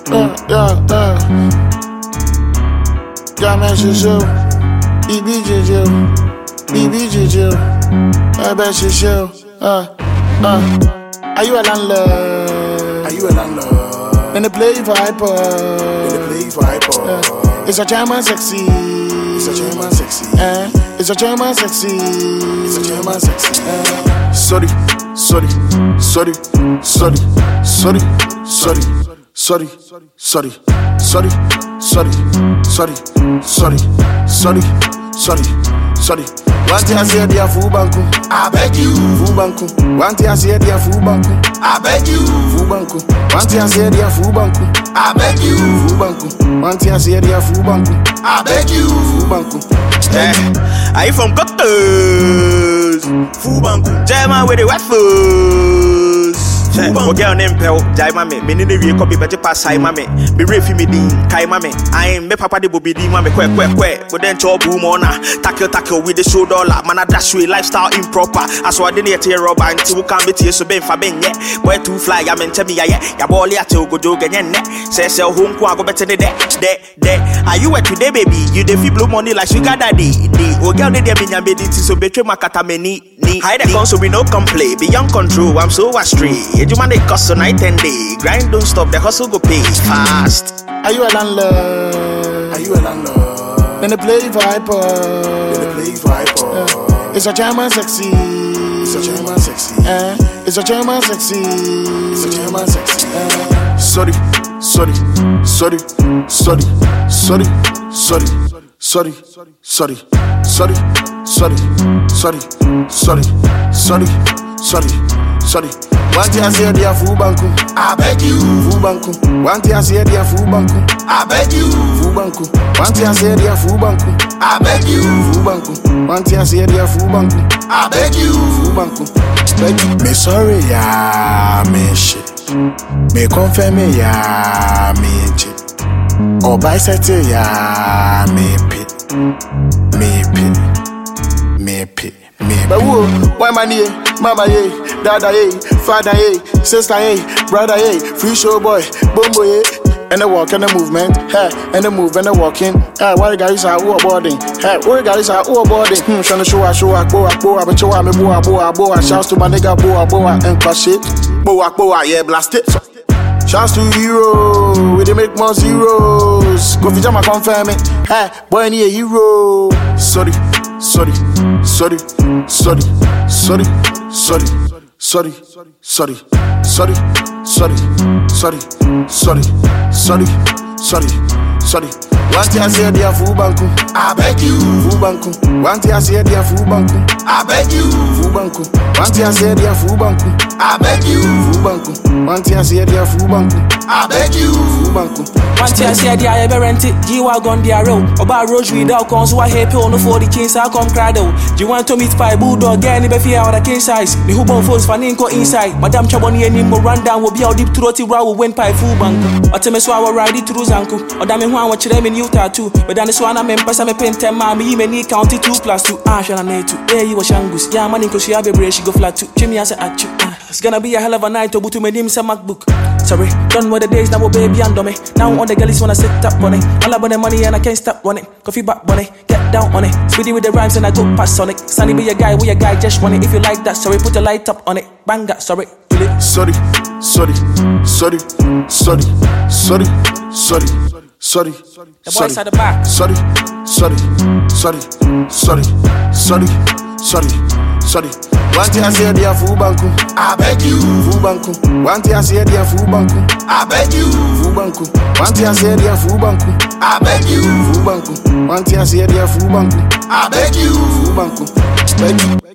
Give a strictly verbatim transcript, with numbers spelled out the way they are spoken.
Uh, yeah, uh. Yeah, man, she's you. B B J J. B B J J. I bet she's you. Uh, uh. Are you a landlord? Are you a landlord? And they play for hyper. And they play for hyper. Uh, it's a German sexy. It's a German sexy. Uh, it's a German sexy. It's a German sexy. Uh, sorry, sorry, sorry, sorry, sorry, sorry, sorry, sorry, sorry, sorry, sorry, sorry, sorry, sorry, sorry. One thing I say, dear Full Banku, I beg you. Full Banku. One thing I say, dear Full Banku, I beg you. Full Banku. One thing I say, dear Full Banku, I beg you. Full Banku. One thing I say, dear Full Banku, I beg you. Full Banku. Yeah, I from Cockers. Full Banku. German with the waffles. O girl named Pel, Jai Mame, Menini copy better pass high mame, be refi me din, Kai Mame, I am me papa de Bobby D Mame, quack quack quack, but then chop boom on tackle tackle with the show dollar, man, dash way lifestyle improper. I saw I didn't tear rubber until we can't be tear so ben for ben yet. Where to fly, I mean, tell me, yeah, ya ball ya till go jog and net. Say, sell home, go better than that, that, that. Are you at today, baby? You the fee blow money like sugar daddy. The O girl, they mean, I'm ready to so betray my catamini. Hide the console, we no complain, beyond control, I'm so astray. You man, they cost so night and day. Grind don't stop, the hustle go pay fast. Are you a landlord? Are you a landlord? Then they play for hyper. Then they play for hyper. Uh, it's a German sexy. It's a German sexy. Uh, it's a German sexy. It's a German sexy. Uh, sorry, sorry, sorry, sorry, sorry, sorry, sorry, sorry, sorry, sorry, sorry, sorry, sorry, sorry, sorry. One thing I say, dear Full Banku, I beg you. Full Banku. One thing I say, dear Full Banku, I beg you. Full Banku. One thing I say, dear Full Banku, I beg you. Full Banku. One thing I say, dear Full Banku, I beg you. Full Banku. Beg you. Me sorry, ya, me shit. Me confirm me, ya, me chip. Or bisexual, ya, me pit. Me pit. Me pit. Me pit. But who? Why man ye? Mama ye? Dada ye? Father ye? Sister ye? Brother ye? Free show boy? Bombo ye? And the walk and the movement, hey, and the move and the walking, hey, what guys are all boarding, hey, what guys are all boarding, hmm, trying to show a show a boa boa, but show a me boa boa boa, shouts to my nigga boa boa, and crush it, boa boa, yeah, blast it. Shouts to hero, we they make more zeros, go for jama confirm it, hey, boy, I need a hero. Sorry, sorry, sorry, sorry, sorry, sorry, sorry, sorry, sorry, sorry, sorry, sorry, sorry, sorry, sorry. One thing I say, dear Full Banku, I beg you. Full Banku. One thing I say, dear Full Banku, I beg you. Full Banku. One thing I say, dear Full Banku, I beg you. Full Banku. One thing I say, dear Full Banku, I beg you. Full Banku. One thing I say, dear, I ever rent it. G-Wagon, dear, row. About rosary, dog, cons, who I hate pill, no for the kings, I come cradle. Do you want to meet pie, bulldog, get any fear out of king size? The who bone phones, faninko inside. Madame Chaboni, any more rundown will be out deep throaty row, will win pie full bank. Or tell me so I will ride it through Zanku. Or damn it, watch them in Utah too. But then this one I'm in pass, I'm a pen ten, mammy, me need county two plus two. Ah, shall I need to? Yeah, you was shangus. Yeah, man, cause she have a brace, she go flat too. Jimmy answer at you. It's gonna be a hell of a night to boot to my name, some MacBook. Sorry, done with the days now, baby, and me. Now all the girls wanna sit up on it. All about the money and I can't stop running. Coffee back money, get down on it. Speedy with the rhymes and I go past on it. Sunny be a guy, we a guy, just run it. If you like that, sorry, put a light up on it. Bang that, sorry. Sorry, sorry, sorry, sorry, sorry, sorry, sorry. The boys at the back. Sorry, sorry, sorry, sorry, sorry, sorry, sorry. One thing I say, dear Full Banku, I beg you. Full Banku. One thing I say, dear Full Banku, I beg you. Full Banku. One thing I say, dear Full Banku, I beg you. Full Banku. One thing I say, dear Full Banku, I beg you. Full Banku. Beg you.